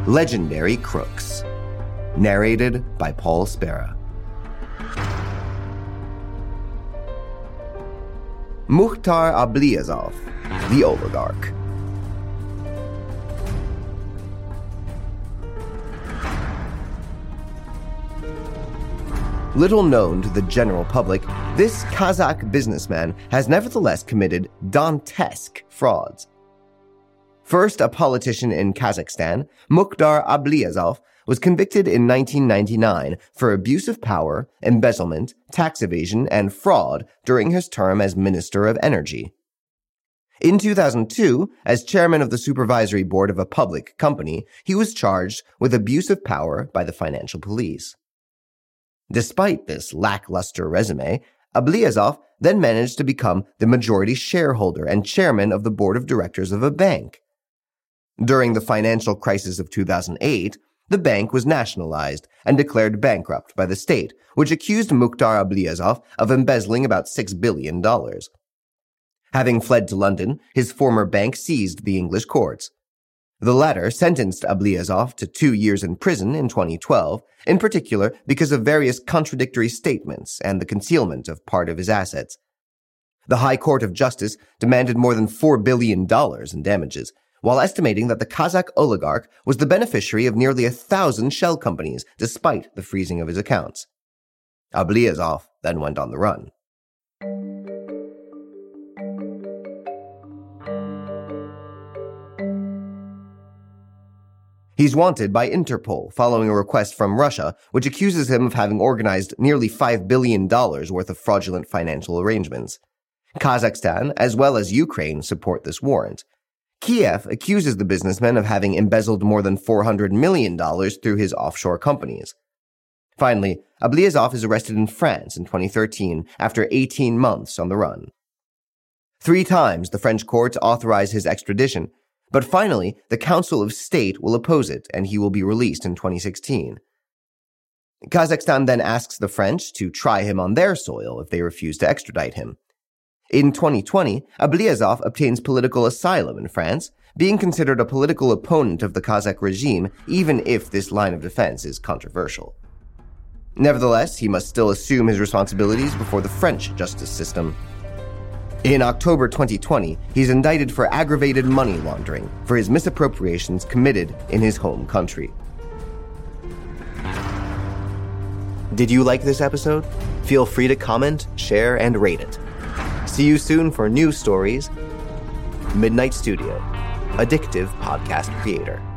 Legendary Crooks. Narrated by Paul Spera. Mukhtar Ablyazov, the oligarch. Little known to the general public, this Kazakh businessman has nevertheless committed Dantesque frauds. First a politician in Kazakhstan, Mukhtar Ablyazov was convicted in 1999 for abuse of power, embezzlement, tax evasion, and fraud during his term as Minister of Energy. In 2002, as chairman of the supervisory board of a public company, he was charged with abuse of power by the financial police. Despite this lackluster resume, Ablyazov then managed to become the majority shareholder and chairman of the board of directors of a bank. During the financial crisis of 2008, the bank was nationalized and declared bankrupt by the state, which accused Mukhtar Ablyazov of embezzling about $6 billion. Having fled to London, his former bank seized the English courts. The latter sentenced Ablyazov to 2 years in prison in 2012, in particular because of various contradictory statements and the concealment of part of his assets. The High Court of Justice demanded more than $4 billion in damages, while estimating that the Kazakh oligarch was the beneficiary of nearly 1,000 shell companies, despite the freezing of his accounts. Ablyazov then went on the run. He's wanted by Interpol following a request from Russia, which accuses him of having organized nearly $5 billion worth of fraudulent financial arrangements. Kazakhstan, as well as Ukraine, support this warrant. Kiev accuses the businessman of having embezzled more than $400 million through his offshore companies. Finally, Ablyazov is arrested in France in 2013 after 18 months on the run. 3 times the French courts authorize his extradition, but finally, the Council of State will oppose it, and he will be released in 2016. Kazakhstan then asks the French to try him on their soil if they refuse to extradite him. In 2020, Ablyazov obtains political asylum in France, being considered a political opponent of the Kazakh regime, even if this line of defense is controversial. Nevertheless, he must still assume his responsibilities before the French justice system. In October 2020, he's indicted for aggravated money laundering for his misappropriations committed in his home country. Did you like this episode? Feel free to comment, share, and rate it. See you soon for new stories. Midnight Studio, addictive podcast creator.